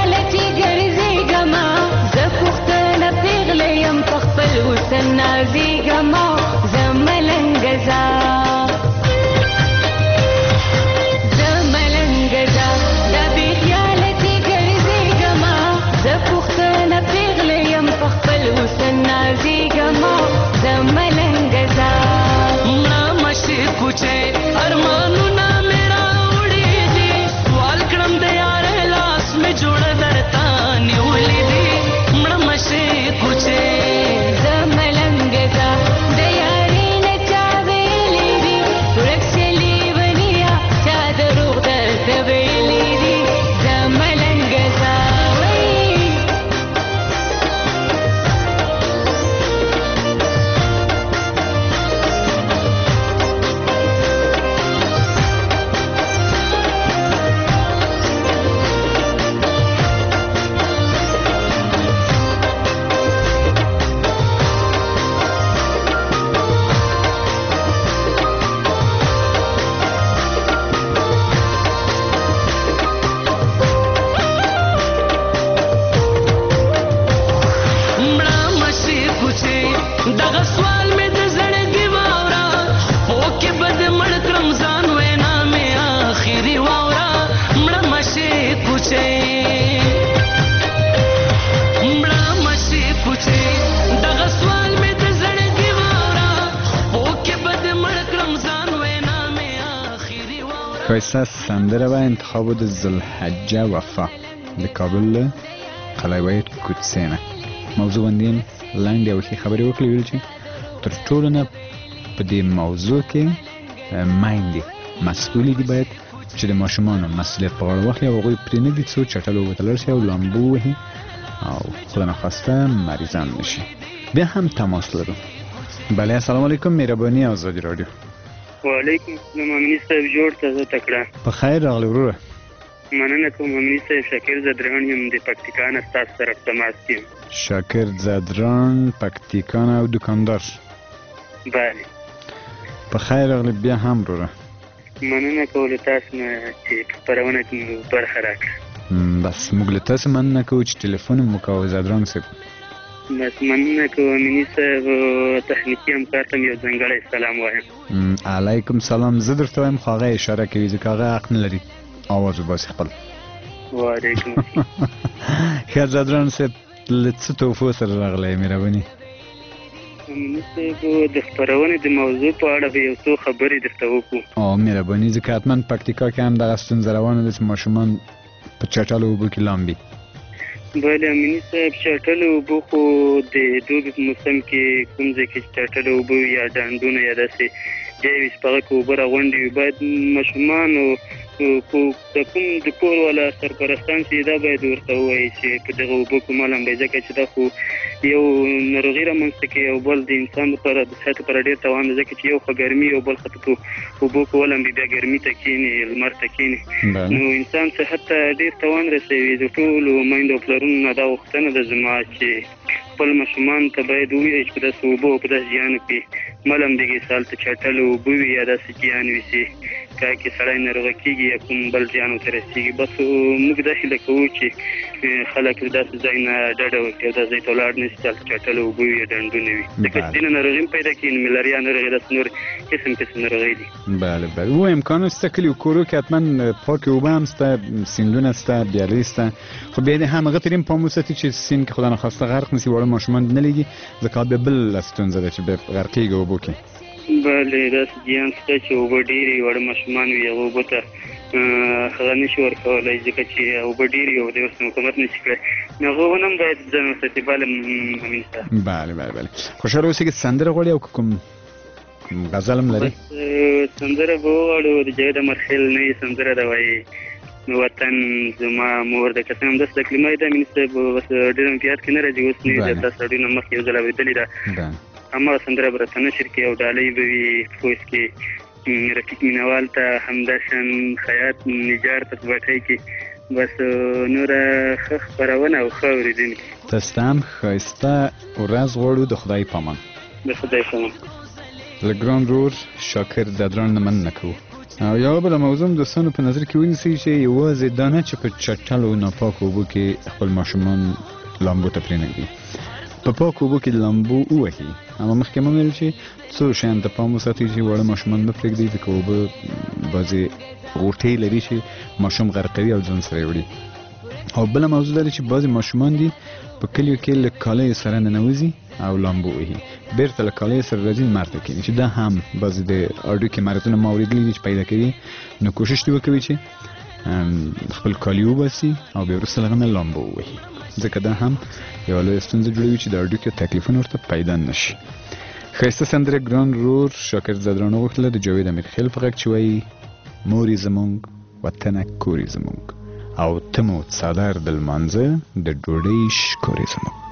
خیاله چې ګرځېږمه زه پوښتنه پېغله یم په خپل حسن نازېږمه زه ملنګه ځه زه ملنګه ځه دا بې خیاله چې ګرځېږمه زه پوښتنه پېغله یم په خپل حسن نازېږمه زه ملنګه ځه مړه مشې کوچې ارمانونه مې راوړي دي سوال کړم د یار لاس مې جوړه درته نیولې دي مړه مشې کوچې زه ملنګه ځه د یارۍ نه چا ویلې دي ورک شې لیونیه چا دروغ درته ویلې دي زه ملنګه ځه دغه سوال مې د زړګي واوره پوکې به د مړ کړم ځان وینا مې آخري واوره مړه مشې کوچې مړه مشې کوچې دغه سوال مې د زړګي واوره پوکې به د مړ کړم ځان وینا مې آخري واوره. ښایسته سندره و انتخاب د ذوالحجه وفا د کابل قلعه وید کوڅې نه. موضوع باندې لاندې یو ښې خبرې وکړې ویل چې تر ټولو نه په دې موضوع کې میندې مسؤلې دي باید چې د ماشومانو مسؤلیت په غاړه واخلي او هغوی پرې نه دي څو چټل اوبو ته لاړ شي او لامبو ووهي او خدا نخواسته مریضان نشي. بیا هم تماس لرو. بله السلام علیکم مهرباني آزادي رادیو. وعلیکم السلام امیني صاحب جوړ تازه تکړه په خیر راغلی وروره. مننه کوم امیني صاحب شاکر زدران یم د پکتیکا نه ستاسو سره په تماس کې یم. شاکر زدران پکتیکا او دکاندار. بله په خیر راغلی بیا هم وروره. مننه کوله تاسو نه چې په خپرونه کې مو برخه راکړه. بس موږ له تاسو مننه کوو چې ټلیفون مو کوو زدران صاحب. بس مننه کوم امیني صاحب تخنیکي همکار ته یو ځانګړی سلام وایم. علیکم سلام. زه درته وایم خو هغه اشاره کوي ځکه هغه حق نه لري آواز وباسي خپل. وعلیکم خیر زدران صاحب له څه توفو سره راغلی مهرباني؟ امیني صاحب د خپرونې د موضوع په اړه به یو څو خبرې درته وکړو. او مهرباني ځکه حتما پکتیکا کې هم دغه ستونزه روانه ده چې ماشومان په چټلو اوبو کې لامبي. بله امیني صاحب چټلو اوبو خو د دوبي په موسم کې کوم ځای کې چټلو اوبو یا ډنډونه یا داسې ځای وي چې په هغه کې اوبه راغونډې وي باید ماشومانو د کوم د کور والا سرپرستان چې دا باید ورته ووایي چې په دغه اوبو کې مه لامبئ ځکه چې دا خو یو ناروغي رامنځته کوي او بل د انسان لپاره د صحت لپاره ډېر تاوان دی ځکه چې یو خو ګرمي او بل خو په اوبو کې ولامبي بیا ګرمي ته کښېني لمر ته کښېني نو انسان صحت ته ډېر تاوان رسوي. د ټولو میندو او پلرونو نه دا غوښتنه ده زما چې خپل ماشومان ته باید ووایي چې په داسې اوبو او په داسې جیانو کې مه لامبېږي. سال ته چټلې اوبه وي یا داسې جیان وي چې کله کې سړی ناروغه کېږي یا کوم بل جیان ورته رسېږي. بس موږ دا هیله کوو چې خلک داسې ځای نه ډډه وکړي او دا ځای ته ولاړ نه شي چې هلته چټلې اوبه وي یا ډنډونه وي ځکه چې ځینې ناروغي هم پیدا کېږي ملاریا ناروغي داسې نور قسم قسم ناروغۍ دي. بله بله او امکان شته کلي و کورو کې حتما پاکې اوبه هم شته سیندونه شته بیالې شته خو بیا د همغه ترې هم پام وساتي چې سیند کې خدا نخواسته غرق نه شي واړه ماشومان نه لګي ځکه بیا بله ستونزه ده چې بیا غرقېږي اوبو کې. بله داسې جیان شته چې اوبه ډېرې واړه ماشومان وي هغه اوبو ته هغه نه شي ورکولی ځکه چې اوبه ډېرې او د ورسره مقاومت نه شي کړی نو هغه ونه هم باید ځان وساتي. بله امین صاحب. بله بله بله خوشحاله اوسئ که سندره غواړي او که کوم غزل هم لري؟ سندره به وغواړو د جاوید امرخیل نوې سندره ده وایي وطن زما مور د قسم همداسې د کلمه ده امین صاحب بس ډېر مې په یاد کې نه راځي اوس نوې ده تاسو ډېر مخکې یو ځل اورېدلې ده هماغه سندره به راته نشر کړي او ډالۍ به وي پوسټ کې رفیق مینوال ته همداشان خیاط نجار ته په بټۍ کې بس نوره ښه خپرونه او ښه اورېدونکي تاسو ته هم ښایسته ورځ غواړو د خدای په امان. د خدای په امان. له ګران رور شاکر زدران نه مننه کوو. او یو بل موضوع دوستانو په نظر کې ونیسئ چې یوازې دا نه چې په چټل او ناپاکو اوبو کې خپل ماشومان لامبو ته پرېنږدي، په پاکو اوبو کې لامبو ووهي. اما مخکې مو ویل چې څو شیانو ته پام وساتئ چې واړه ماشومان مه پرېږدئ، ځکه اوبه بعضې غوټې لري چې ماشوم غرقوي او ځان سره یې وړي. او بله موضوع دا ده چې بعضې ماشومان دي په کلیو کې له کالیو سره ننوځي او لامبو وهي، بیرته له کالیو سره راځي لمر ته کښېني، چې دا هم بعضې د هډوکي مرضونه ما اورېدلي دي چې پیدا کوي. نو کوشش دې وکوي چې خپل کالي وباسي او بیا وروسته له هغه نه لامبو ووهي، ځکه دا هم یوه لویه ستونزه جوړوي چې د هډوکو تکلیفونه ورته پیدا نه شي. ښایسته سندره ګران رور شاکر زدران وغوښتله د جاوید امیرخیل په غږ چې وایي مورې زمونږ وطنه کورې زمونږ او ته مو څادر د لمانځه د ډوډۍ شکورې زمونږ.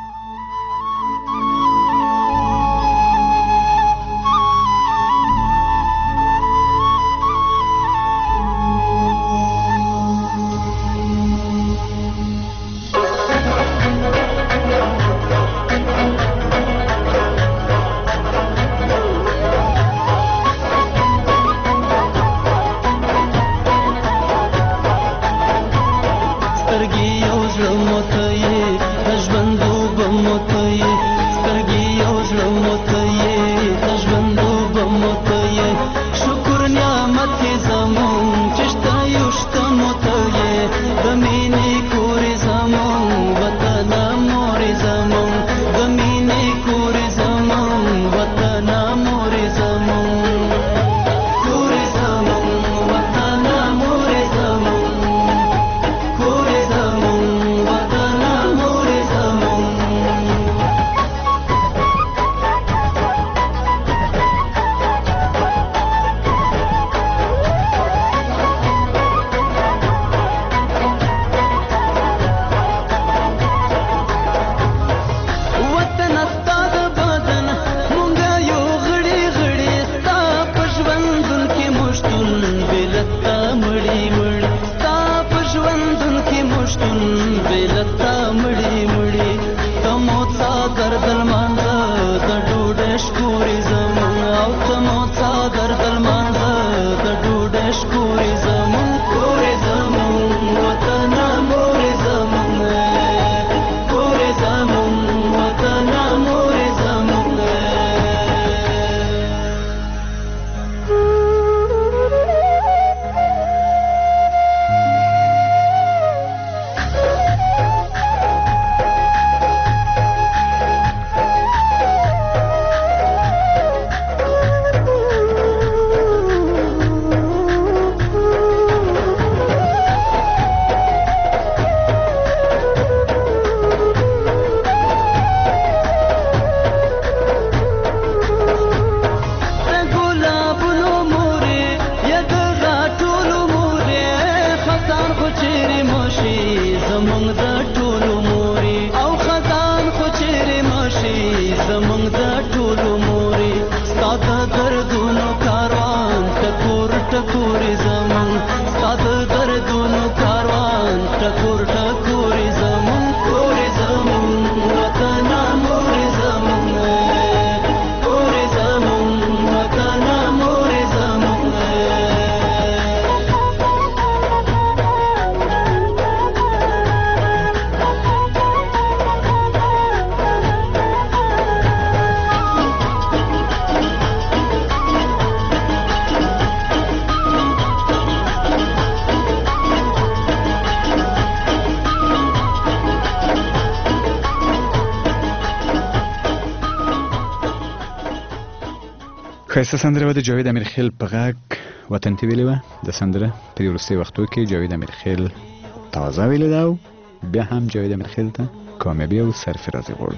ښایسته سندره وه د جاوید امیرخیل په غږ وطن ته ویلې وه. د سندره په دې وروستیو وختو کې جاوید امیرخیل تازه ویلې ده او بیا هم جاوید امیرخیل ته کامیابي او سرفرازي غواړو.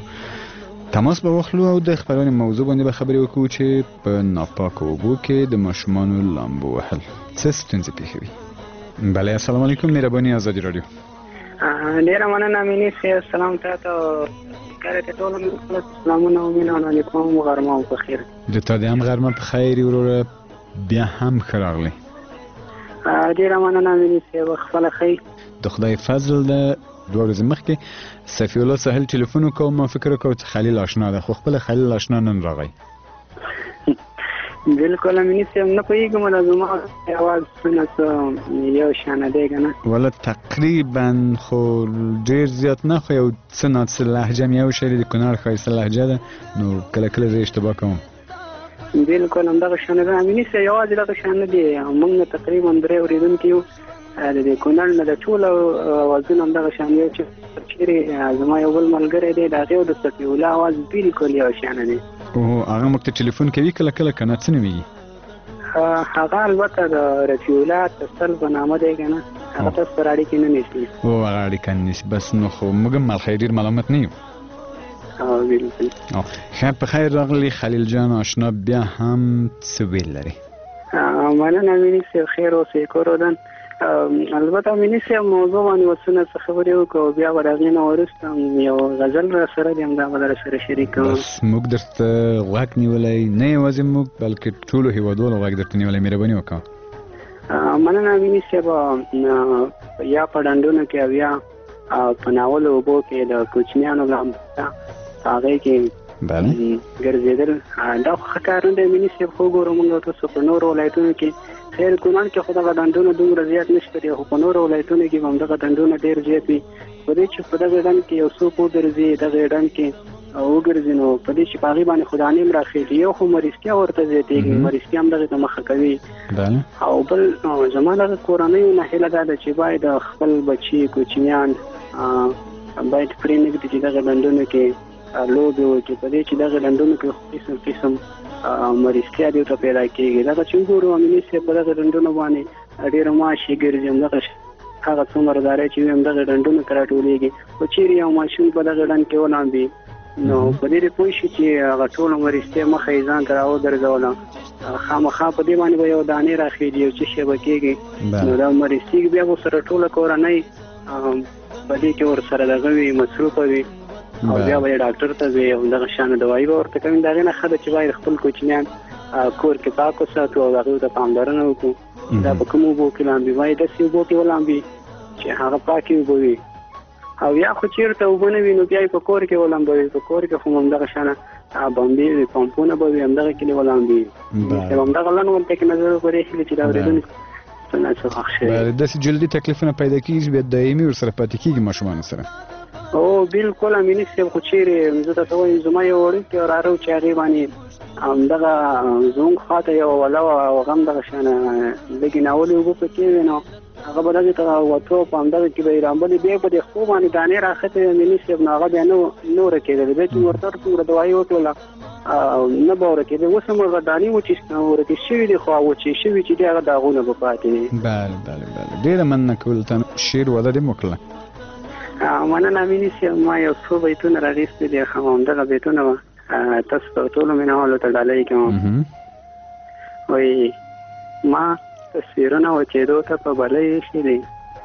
تماس به واخلو او د خپرونې موضوع باندې به خبرې وکړو چې په ناپاکو اوبو کې د ماشومانو لامبو وهل څه ستونزې پېښوي. بله السلام علیکم مهرباني ازادي راډیو. ډېره مننه امیني صاحب، سلام تاته ته ټولو سلامونه او مینه وړاندې کوم. غرمه مو په خیر. د تا دې هم غرمه په خیر وروره، بیا هم ښه راغلی. ډېره مننه امیني صاحب، خپله ښه. د خدای فضل ده دوه ورځې مخکې صفي الله ساحل ټلیفون وکړ، ما فکر وکړ چې خلیل اشنا ده، خو خپله خلیل اشنا نن راغی. بالکل امیني صاحب نه پوهېږم دا زما اواز څونه څه یو شانه دی که نه ولا تقریبا خو ډېر زیات نه خو یو څه ناڅه لهجه مې یو شی د کونړ ښایسته لهجه ده نو کله کله زه اشتباه کوم بالکل همدغه شانه ده امیني صاحب یوازې دغه شان نه دي موږ نه تقریبا درې اورېدونکي یو د دې کونړ نه د ټولو اوازونه همدغه شان یو چې چېرې زما یو بل ملګری دی د هغې او د صفي الله اواز بالکل یو شانه دی او هغه موږ ته ټلیفون کوي کله کله که نه څه نومېږي هغه البته د رفیع الله تسل په نامه دی که نه هغه تاسو سره اړیکې نه نیسي او هغه اړیکه نه نیسي بس نو خو موږ هم ملخی ډېر ملامت نه یو بالکل خیر په خیر راغلی خلیل جان آشنا بیا هم څه ویل لري مننه امیني صاحب خیر اوسئ کور ودان البته امیني صاحب موضوع باندې وسونه څه خبرې وکړو بیا به د هغې نه وروسته یو غزل را سره دی همدا به در سره شریک کوم بس موږ درته غوږ نیولی نه یوازې موږ بلکې ټولو هېوادوالو غوږ درته نیولی مهرباني وکړه مننه امیني صاحب یا په ډنډونو کې او یا په ناولو اوبو کې د کوچنیانو لامبو هغې کې ګرځېدل دا خو ښه کار نه دی امیني صاحب خو ګورو موږ تاسو په نورو ولایتونو کې خیر کونړ کې خو دغه ډنډونه دومره زیات نشته دي خو په نورو ولایتونو کې به همدغه ډنډونه ډېر زیات وي په دې چې په دغه ډنډ کې یو څوک وګرځي دغه ډنډ کې وګرځي نو په دې چې په هغې باندې خو دانې هم راخېږي یو خو مریضتیا ورته زیاتېږي مریضتیا هم دغې ته مخه کوي او بل زما دغه کورنیو نه هیله دا ده چې باید خپل بچي کوچنیان باید پرېنږدي چې دغه ډنډونو کې لوبې وکړي په دې چې دغه ډنډونو کې قسم قسم مریضتیا دې ورته پیدا کېږي دغه چې وګورو امیني صاحب په دغه ډنډونو باندې ډېره ماشي ګرځي همدغه هغه څو مردارۍ چې وي همدغه ډنډونو ته راټولېږي خو چېرې یو ماشوم په دغه ډنډ کې ولامبي نو په دې دې پوه شي چې هغه ټوله مریضتیا مخه یې ځان ته راوګرځوله خامخا په دې باندې به یو دانې راخېږي یو څه شی به کېږي نو دا مریضتي بیا به ورسره ټوله کورنۍ په دې کې ورسره دغه وي مصروفه وي او بیا به یې ډاکټر ته ځي همدغه شانې دوایي به ورته کوي د هغې نه ښه ده چې باید خپل کوچنیان کور کې پاک وساتو او د هغې ته پاملرنه وکړو دا په کومو اوبو کې لامبي باید داسې اوبو کې ولامبي چې هغه پاکې اوبه وي او یا خو چېرته اوبه نه وي نو بیا یې په کور کې ولامبوي په کور کې خو همدغه شانه بمبې وي پمپونه به وي همدغه کې دې ولامبي همدغه لنډ ولته کې نظر وکړی هیلې چې دا اورېدونکي داسې جلدي تکلیفونه پیدا کېږي بیا دایمي ورسره پاتې کېږي ماشومانو سره او بالکل امیني صاحب خو چېرې زه درته وایم زما یو وړوکی وراره و چې هغې باندې همدغه زموږ خواته یو وله وه او هغه همدغه شانه لږې ناولې اوبه پکې وې نو هغه به دغې ته وتو په همدغه کې به یې رامبلې بیا په دې خپو باندې دانې راختې وې امیني صاحب نو هغه بیا نه وره کېدلې بیا چې ورته څومره دوایي وکړله نه به وره کېدې اوس هم هغه دانې وچې ورکې شوي دي خو وچې شوي چې دي هغه داغونه به پاتې دي بله بله بله ډېره مننه کول ته شعر وده دې م وکړله مننه امیني صاحب ما یو څو بیتونه راغېستي دي همدغه بیتونه وه تاسو ته ټولو مینهوالو ته ډالۍ کوم وایي ما تصویرونه وچېدو ته په بله ایښي دي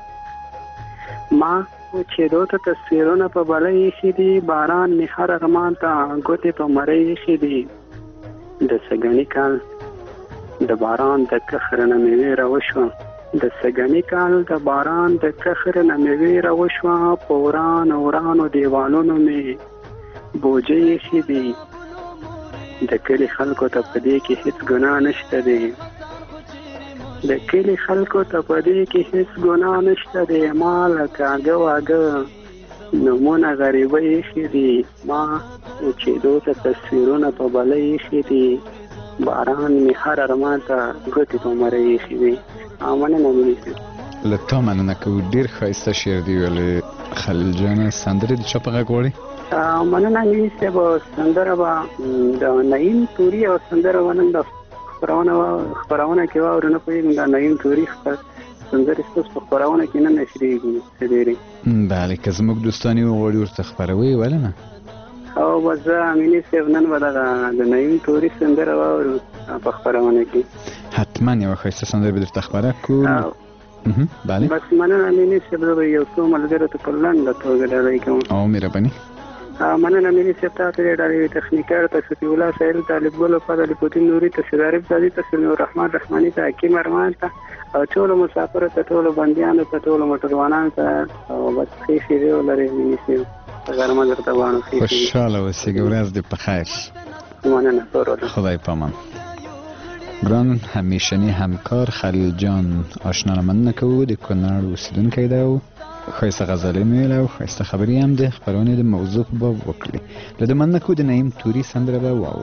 ما وچېدو ته تصویرونه په بله ایښي دي باران مې هر ارمان ته ګوتې په مرۍ ایښي دي د سږني کال د باران د کښر نه مې ویره وشوه د سږني کال د باران د کښر نه مې ویره وشوه په ورانو ورانو دیوالونو مې بوجۍ ایښي دي د کلي خلکو ته په دې کې هېڅ ګناه نشته دی د کلي خلکو ته په دې کې هېڅ ګناه نشته دی ما له کاږه واږه نومونه غریبۍ ایښي دي ما وچېدو ته تصویرونه په بله ایښي دي باران مې هر ارمان ته ګوتې په مره ایښي دي مننه امیني صاحب له تا مننه کوو ډېر ښایسته شعر دی ویلی خلیل جانه سندرې د چا په غږ غواړې مننه امیني صاحب سندره به د نعیم توري او سندره به نن د خپرونه خپرونه کې واورو نه پوهېږم د نعیم توري سندرې ستاسو په خپرونه کې نه نشرېږي څه ډېرې بله که زموږ دوستان یې وغواړي ورته خپروي ولې نه او بس زه امیني صاحب نن به دغه د نعیم توري سندره واورو په خپرونه کې حتما یوه ښایسته سندره به درته خپره کړو بله بس مننه امیني صاحب زه به یو څو ملګرو ته په لنډه توګه ډالۍ کوم او مهرباني مننه امیني صاحب ته ته ډالۍ تخنیکر ته صفي الله سهیل طالب ګل فضل الدین نوري ته سیدارب زادي ته نور رحمان رحماني ته حکیم ارمان ته او ټولو مسافرو ته ټولو بندیانو ته ټولو موټروانانو ته او بس ښې شېبې ولرئ امیني صاحب غرمه درته غواړم خوشحاله اوسېږه ورځ دې په خیر مننه خدای په امان ګران همیشنی همکار خلیل جان آشنا را مننه کوو د کونړ اوسیدونکی دی او ښایسته غزلې مې ویلې او ښایسته خبرې هم د خپرونې د موضوع په باب وکړې. له ده مننه کوو د نعیم توري سندره به واورو.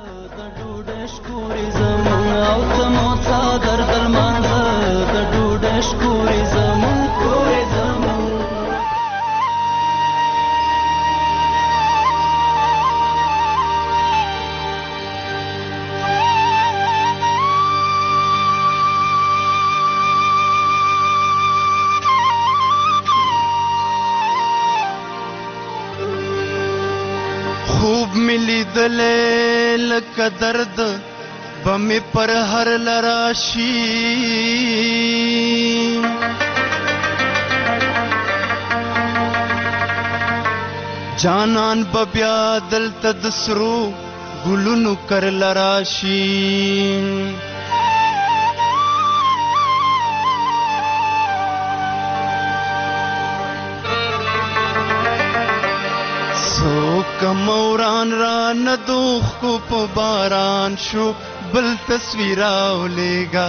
خوب ملی دلے لکا درد بمی پر ہر لراشی جانان ببیا دل تدسرو گلونو کر لراشی کموران را ندوخ کو پا باران شو بل تصویراو لے گا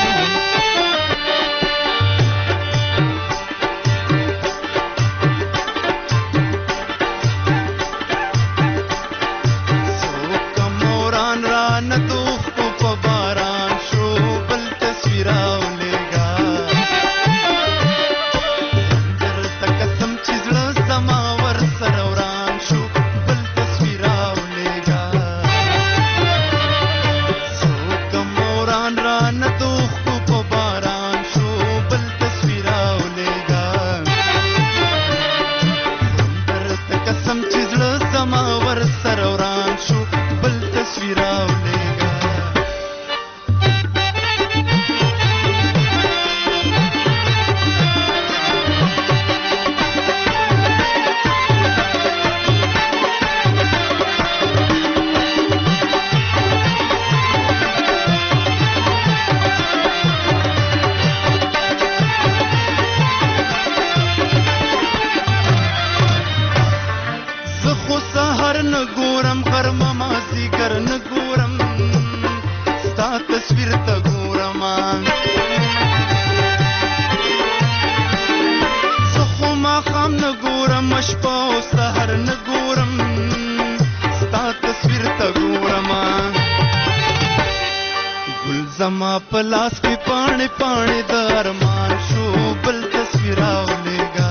سو کموران را ندوخ کو پا باران شو بل تصویراو لے گا در تکسم چیزڑا زماور سروران زما پلاس کی پانے پانے درمان شو بل تصویراو لگا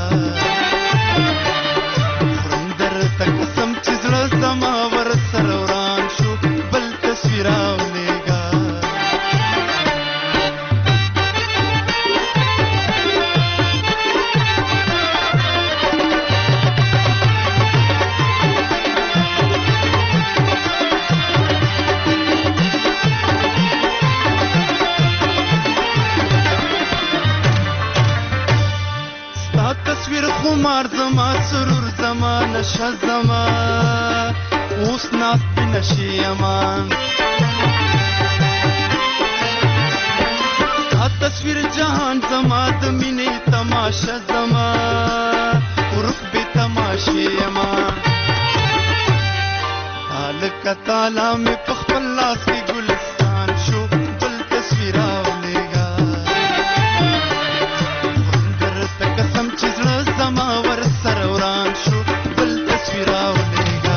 فرندر تک سم چیزڑا زما ور سروران شو بل تصویراو لگا خمار زما سرور زما نشه زما اوس ناس پی نشی امان ستا تصویر جهان زما دمینی تماشا زما ورک بی تماشی امان حال کا تالا میں پخپل لاس کی گلستان شو بل تصویراو لگا فرندر تکسم چیزڑا زماور سروران شو بل تصویراو لگا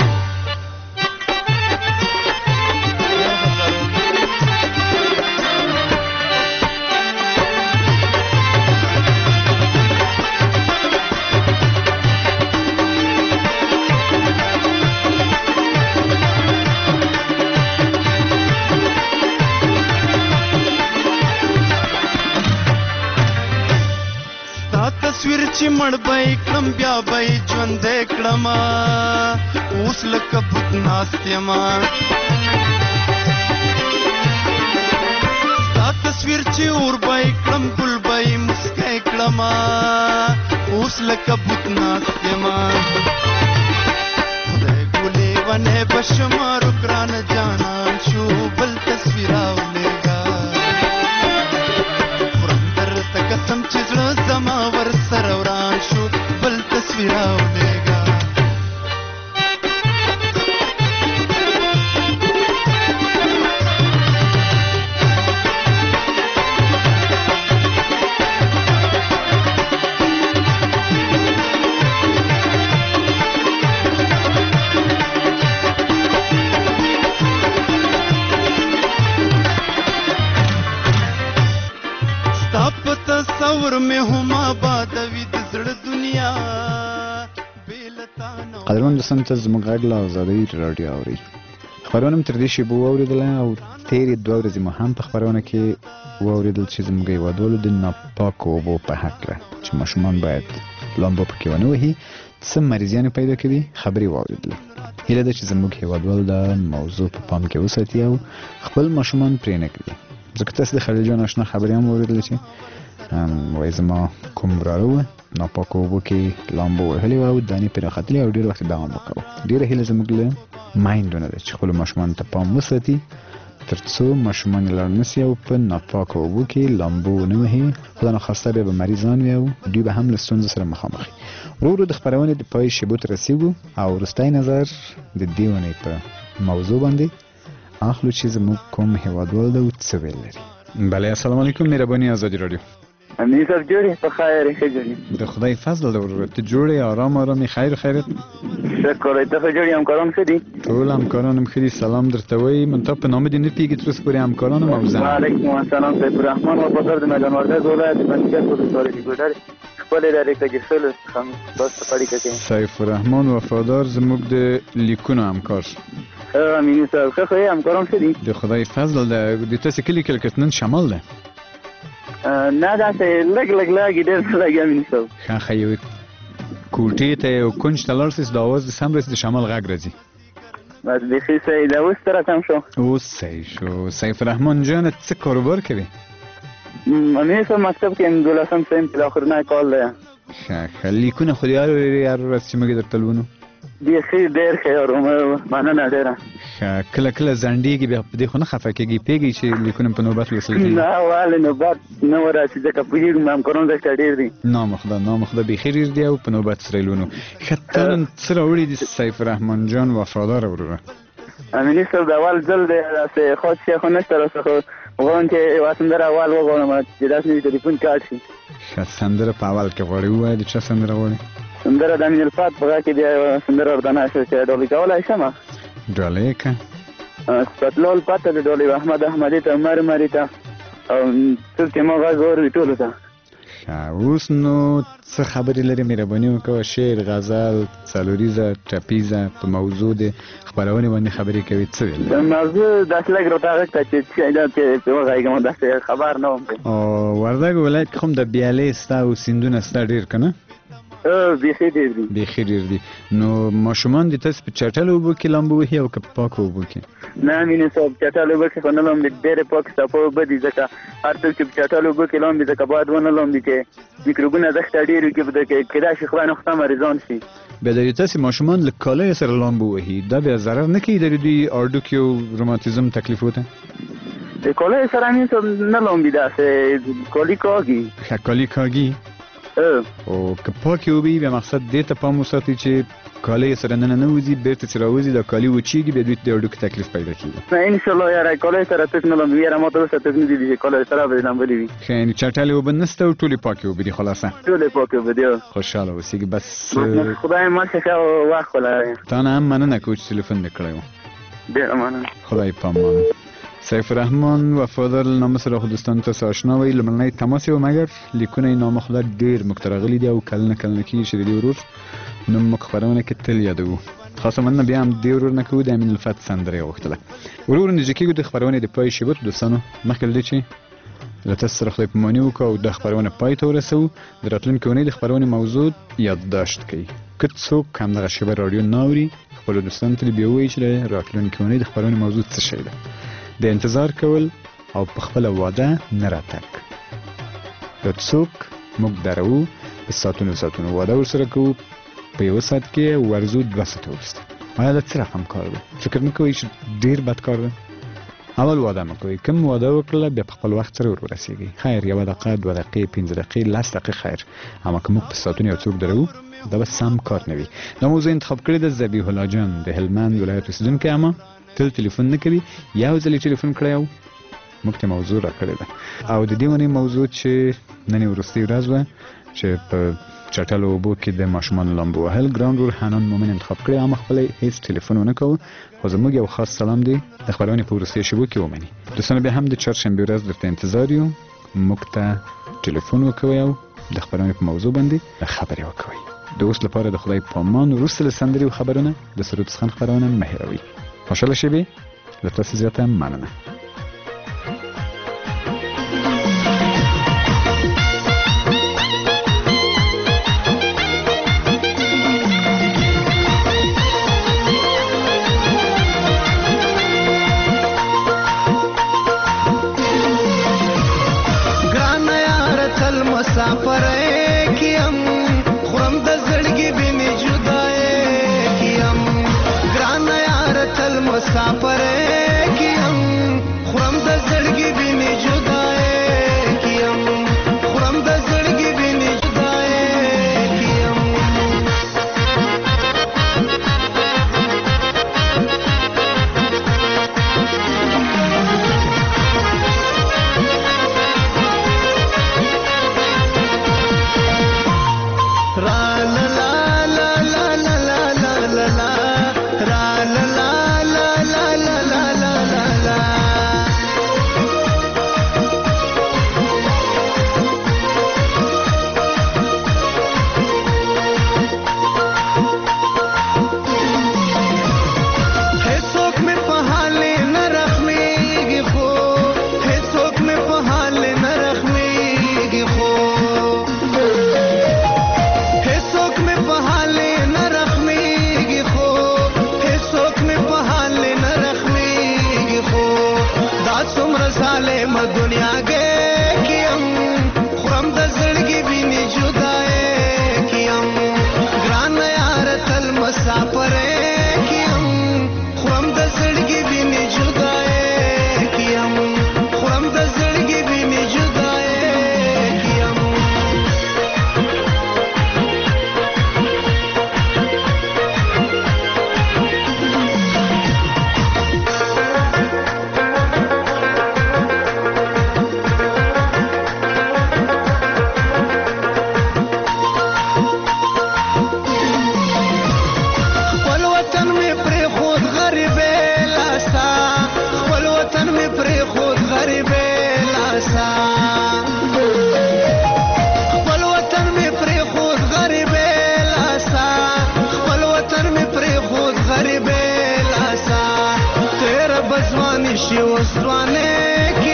تصویر چې مړ بای کړم بیا بای ژوندې کړم اوس لکه بت ناست یم ستا تصویر چې اور بای کړم ګل بای مسکی کړم اوس لکه بت ناست یم خدای ګلې ونه بشمارو ګران جانان شو بل تصویراو لګا فرندر تکسم چې زړه زما ور سروران شو بل تصویراو لګا قدرمن دوستان ته زموږ غږ له ازادۍ راډیو اوري. خبرونه مو تر دې شیبو واورېدله او تېرې دوه ورځې مو هم په خپرونه کې واورېدل چې زموږ هېوادوالو د ناپاکو اوبو په هکله چې ماشومان باید لامبو پکې ونه وهي څه مریضیانې پیدا کوي خبرې واورېدلې. هیله ده چې زموږ هېوادوال دا موضوع په پام کې وساتي او خپل ماشومان پرې نه کړي. ځکه تاسو د خلیل جان اشنا خبرې هم واورېدلې چې وایي زما کوم وراره و ناپاکو اوبو کې لامبو وهلې وه او دانې پرې راختلې او ډېر وخت یې دوام وکړو. ډېره هیله زموږ له مایندونه ده چې خپلو ماشومانو ته پام وساتي تر څو ماشومان یې لاړ نه سي او په ناپاکو اوبو کې لامبو ونه وهي. خدا ناخواسته بیا به مریضان وي او دوی به هم له ستونزو سره مخامخ وي. ورو ورو د خپرونې د پای شیبو ته رسیږو او وروستی نظر د دې اونۍ په موضوع باندې اخلو چې زموږ کوم هېوادوال ده او څه ویل لري. بله السلام علیکم مهرباني ازادي راډیو. امیر صاحب جوړې په خیر ښه جوړې د خدای فضل ده ورور ته جوړې آرام آرامې خیر خیرت شکر ته ښه جوړې همکاران ښه دي ټول همکاران هم ښه دي سلام درته وایي منتها په نامه دې نه پوهېږي تر اوسه پورې همکاران هم او زه وعلیکم السلام سیف الرحمن وفادار د میدان وردګ ولایت بندیګر ولسوالۍ ګودر خپلې لارې کجسلو څخه تاسو ته اړیکه کوي. سیف الرحمن وفادار زموږ د لیکونو همکار امین صاحب ښه ښه همکاران ښه دي د خدای فضل ده. د تاسې کلي کې لکه نن شمال ده نه داسې لږ لږ لږ ډېر څه لږ امین صاحب ښه ښه یو کوټې ته یو کونج ته لاړ سئ د اواز د سم رسي د شمال غږ راځي بس بیخي صحیح ده اوس سره کم شو اوس صحیح شو. سیف الرحمن جانه څه کاروبار کوي؟ امین صاحب مکتب کې یم دولسم صنف کې اخرنی کال دی. ښه ښه لیکونه خو دې هر هر ورځ چې موږ درته لولو بیخي ډېر ښه مننه ډېره. ښه کله کله ځنډېږي بیا په دې خو نه خفه کېږي پوهېږي چې لیکونه په نوبت لوستل کېږي؟ نه ولې نوبت نه ورسي ځکه پوهېږم همکاران درته ډېر دي. نامخدا نامخدا بیخي ډېر دي او په نوبت سره یې لولو. ښه تا نن څه راوړي دي سیف الرحمن جان وفاداره وروره؟ امیني صاحب د اول ځل دی داسې خاص شی خو نشته راسه خو غواړم چې یوه سندره اول وغواړم چې داسې مې تلیفون کاټ شي. ښه سندره په اول کې غواړې ووایه د چا سندره غواړې؟ سندره د امین الفات په غږ کې بیا یوه سندره ورته نشته چې ډالۍ کولی شم ډالۍ که سپتلال پته د ډالۍ احمد احمدي ته عمر مري ته او څوک چې ما غږ اوري ټولو ته. ښه اوس نو څه خبرې لرې مهرباني وکړه شعر غزل څلوریزه ټپیزه په موضوع د خپرونې باندې خبرې کوي څه ویل؟ د موضوع داسې لږ راته غږ ته چې څه ده چې وغږېږم داسې خبر نه وم او وردګ ولایت کې هم د بیالې سته او سیندونه سته ډېر که نه؟ بیخي ډېر دي بیخي ډېر دي. نو ماشومان د تاسې په چټلو اوبو کې لامبو وهي او که په پاکو اوبو کې؟ نه مینې صاحب چټلو اوبو کې خو نه لامبي ډېرې پاکې صفا اوبه دي ځکه هر څوک چې په چټلو اوبو کې لامبي ځکه باید ونه لامبي چې میکروبونه دښته ډېر وي کې کېدای شي خدای نخواسته مریضان شي. بیا د تاسې ماشومان له کالیو سره لامبو وهي دا بیا ضرر نه کوي د دوی هډوکي او روماتیزم تکلیفو ته؟ د کالیو سره مینې صاحب نه لامبي داسې کالي کاږي. ښه کالي کاږي او که پاکې اوبه وي بیا مقصد دې ته پام وساتئ چې کالي سره نه نه وځي بیرته چې راوځي دا کالي وچېږي بیا دوی ته د هډوکي تکلیف پیدا کېږي. نه انشاءالله یاره کالي سره څوک نه لامبي یاره ما ته اوسه څوک نه دي چې کالي سره به لامبلي وي. ښه یعنې چټلې اوبه نشته او ټولې پاکې اوبه دي خلاصه؟ ټولې پاکې اوبه دي خوشحاله اوسېږي بس خدای ماشه ښه وخت ولرئ. تا نه هم مننه کوو چې تلیفون دې کړی و ډېره مننه خدای پامان. سیف الرحمن وفادار له نامه سره خو دوستانو تاسو آشنا وئ لومړنی تماس یې و مګر لیکونه یې نامخدا ډېر موږ ته راغلي دي او کلونه کلونه کېږي چې د دې ورور نوم موږ خپرونه کې تل یادوو. خاصه مننه بیا هم دې ورور نه کوو د امین الفت سندره یې غوښتله. ورو ورو نږدې کېږو د خپرونې د پای شیبو ته دوستانو مخکې له دې چې له تاسو سره خدای پاماني وکړو او د خپرونه پای ته ورسوو د راتلونکې اونۍ د خپرونې موضوع یادداشت کوي. که څوک همدغه شیبه راډیو نه اوري خپلو دوستانو ته دې بیا ووایي چې د راتلونکې اونۍ د خپرونې موضوع څه شی ده د انتظار کول او په خپله واده نه راتګ. که څوک موږ درو په ساعتونو ساعتونو واده ورسره کوو په یوه ساعت کې ورځو دوه ساعته وروسته آیا دا څه رقم کار ده؟ فکر نه کوئ چې ډېر بد کار ده؟ اول واده مه کوئ کوم واده وکړله بیا په خپل وخت سره ور ورسېږئ خیر یوه دقیقه دوه دقیقې پنځه دقیقې لس دقیقې خیر اما که موږ په ساعتونو یو څوک درو دا به سم کار نه وي. دا موضوع انتخاب کړې ده ذبیح الله جان د هلمند ولایت اوسېدونکی اما تل تلیفون نه کوي یو ځل یې ټلیفون کړی او موږ ته موضوع را کړې ده او د دې ونې موضوع چې نن یې وروستۍ ورځ وه چې په چټلو اوبو کې د ماشومانو لامبو وهل ګران ورور حنان مومن انتخاب کړی اما خپله هېڅ ټلیفون ونه کوو خو زموږ یو خاص سلام دی د خپرونې په وروستیو شیبو کې ومني. دوستانو بیا هم د چهارشنبې ورځ درته انتظار یو موږ ته ټلیفون وکوئ او د خپرونې په موضوع باندې خبرې وکوئ. د اوس لپاره د خدای پامان وروسته له سندرې او خبرونه د سرود څخه خبرونه مه هېروئ. خوشحاله شوې له تاسو زیاته مننه. مسافر کیم خورم د زړګي بینې جدای کیم ګران یار تل مسافر کیم خورم د زړګي بینې جدای کیم خورم د زړګي بینې جدای کیم दुनिया गे कि हम खुरम द ज़िंदगी भी नहीं जुदाए कि हम ग्रान यार तल मुसाफिर कि हम खुरम द ज़िंदगी भी नहीं जुदाए कि हम खुरम द ज़िंदगी भी नहीं जुदाए कि हम बजवानी शिव स्वाने